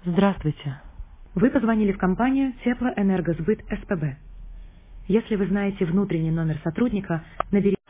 Здравствуйте. Вы позвонили в компанию Теплоэнергосбыт СПБ. Если вы знаете внутренний номер сотрудника, наберите